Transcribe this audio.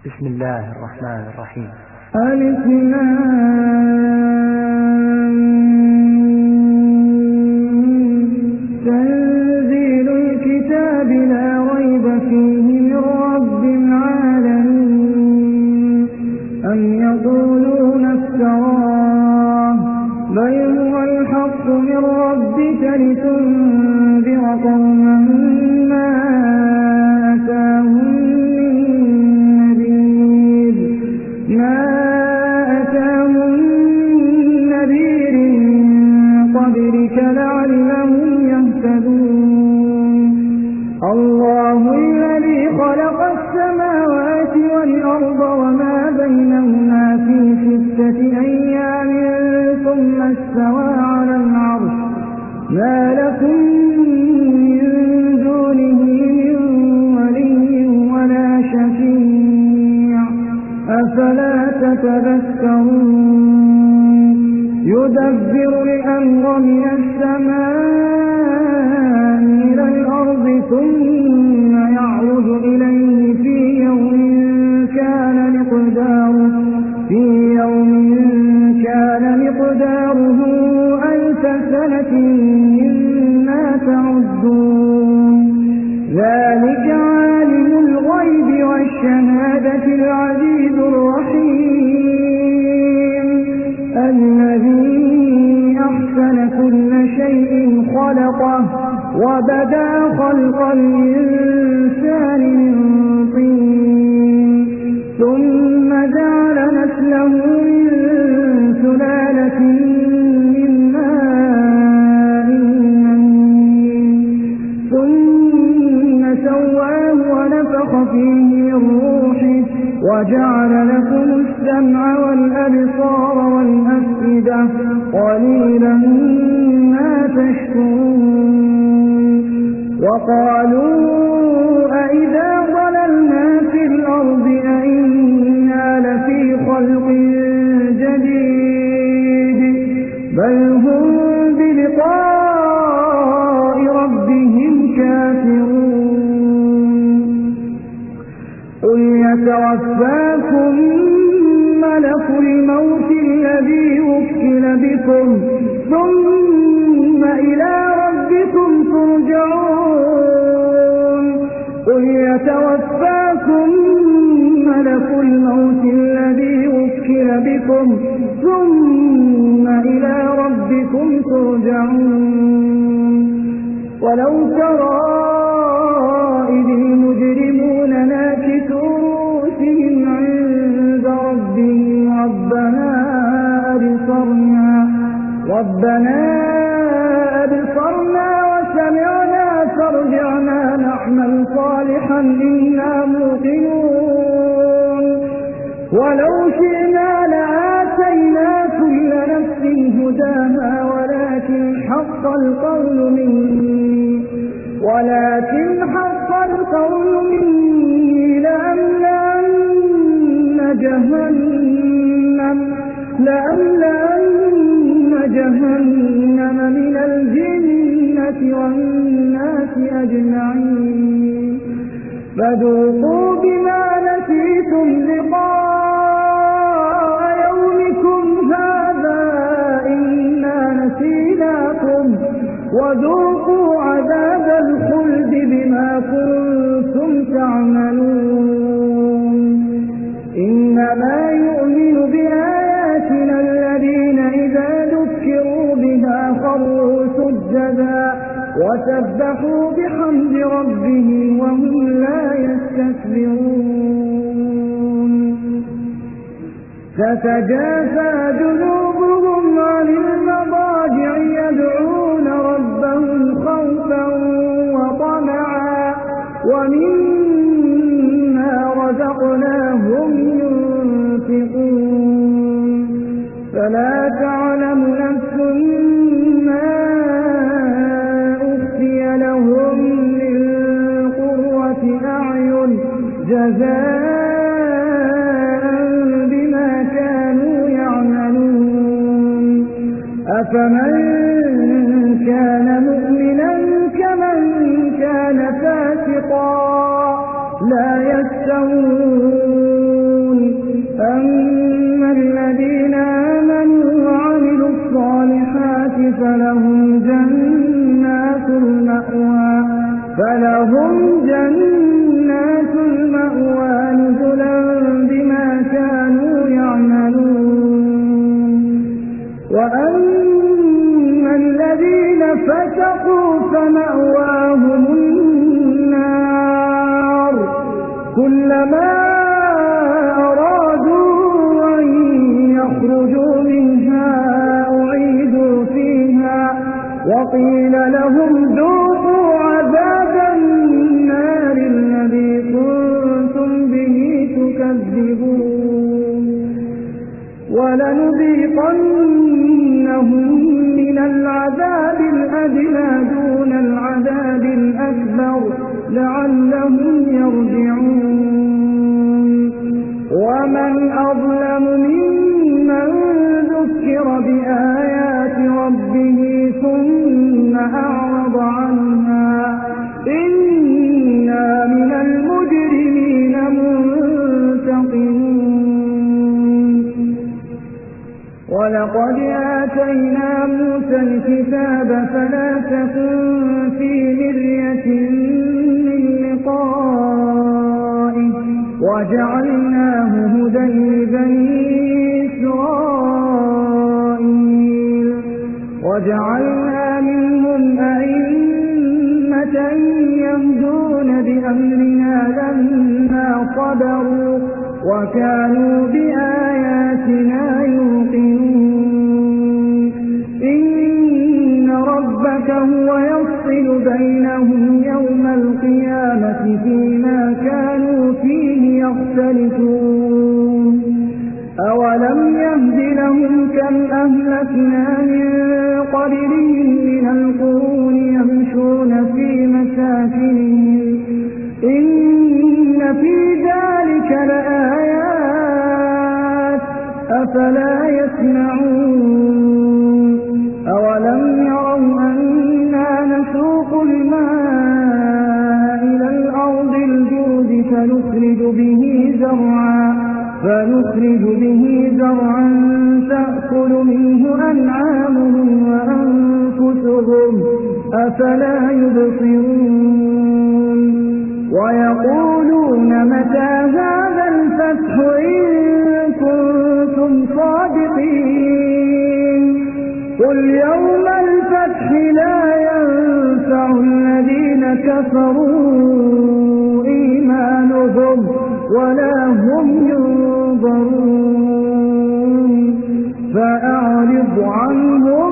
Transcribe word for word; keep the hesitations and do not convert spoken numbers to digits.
بسم الله الرحمن الرحيم. ألف تنزيل الكتاب لا ريب فيه من رب العالمين. أم يقولون افتراه بل هو الحق من ربك لتنذر قوما ما أتاهم من نذير ما أتاهم من نذير قبلك لعلهم يهتدون. الله الذي خلق السماوات والأرض وما بينهما في ستة أيام ثم استوى على العرش ما لكم من دونه من ولي ولا شفيع أفلا تتذكرون. يدبر الأمر من السماء إلى الأرض ثم يعرج إليه في يوم كان مقداره في يوم كان مقداره ألف سنة مما تعدون. ذلك عالم الغيب والشهادة العزيز الرحيم الذي أحسن كل شيء خلقه وبدأ خلق الإنسان من طين ثم جعل نسله من سلالة من ماء مهين ثم سواه ونفخ فيه من روحه وجعل لكم السمع والأبصار والأفئدة قليلا ما تشكرون. وقالوا أئذا ضللنا في الأرض أئنا لفي خلق جديد بل هم بلقاء ربهم كافرون. قل يتوفاكم ملك الموت الذي وكل بكم ثم إلى ربكم ترجعون. قل يتوفاكم ملك الموت الذي وكل بكم ثم إلى ربكم ترجعون. ولو ترى إذ المجرمون ناكسوا رؤوسهم عند ربهم ربنا أبصرنا ربنا أبصرنا وسمعنا فارجعنا نعمل صالحا إنا موقنون. ولو شئنا لآتينا كل نفس هداها ولكن حق القول مني ولكن حق القول مني لأملأن جهنم لأملأن جهنم من الجنة والناس أجمعين. فذوقوا بما نسيتم لقاء يومكم هذا إنا نسيناكم وذوقوا عذاب الخلد بما كنتم تعملون. إنما يؤمن بآياتنا الذين إذا ذكروا بها خروا سجدا وسبحوا بحمد ربهم وهم لا يستكبرون. تتجافى جنوبهم عن المضاجع يدعون ربهم خوفا وطمعا ومما رزقناهم ينفقون. فلا تعلم نفس ما أخفي لهم من قرة أعين جزاء بما كانوا يعملون. أفمن كان مؤمنا كمن كان فاسقا لا يستوون. كلما أرادوا أن يخرجوا منها أعيدوا فيها وقيل لهم ذوقوا عذاب النار الذي كنتم به تكذبون ولنذيقنهم من العذاب الأدنى دون العذاب الأكبر لعلهم يرجعون ومن أظلم ممن ذكر بآيات ربه ثم أعرض عنها إنا من المجرمين منتقمون ولقد آتينا موسى الكتاب فلا تكن في مرية من لقائه وجعلناه هدى لبني إسرائيل وجعلنا منهم أئمة يهدون بأمرنا لما صبروا وكانوا بآياتنا يوقنون إن ربك هو يفصل بينهم يوم القيامة فيما كانوا فيه يختلفون أولم يهد لهم كم أهلكنا من قبلهم من القرون يمشون في مساكنهم إن في ذلك لآيات أفلا يسمعون أولم يروا أنا نسوق الماء إلى الأرض الجرد فنخرج به زرعا فنخرج به زرعا تأكل منه أنعامهم وأنفسهم أفلا يبصرون ويقولون متى هذا الفتح إن كنتم صادقين قل يوم الفتح لا ينفع الذين كفروا إيمانهم ولا هم ينظرون فأعرض عنهم